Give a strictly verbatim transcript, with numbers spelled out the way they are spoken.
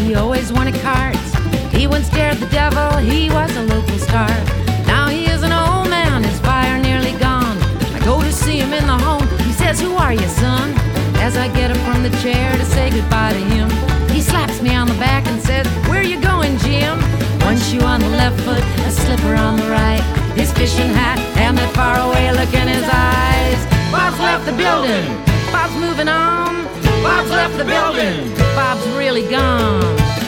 he always wanted cards. He once dared the devil, he was a local star. Now he is an old man, his fire nearly gone. I go to see him in the home, he says, "Who are you, son?" As I get up from the chair to say goodbye to him, he slaps me on the back and says, "Where you going, Jim?" One shoe on the left foot, a slipper on the right, his fishing hat and that faraway look in his eyes. Bob's left the building, Bob's moving on. Bob's left the building, Bob's really gone.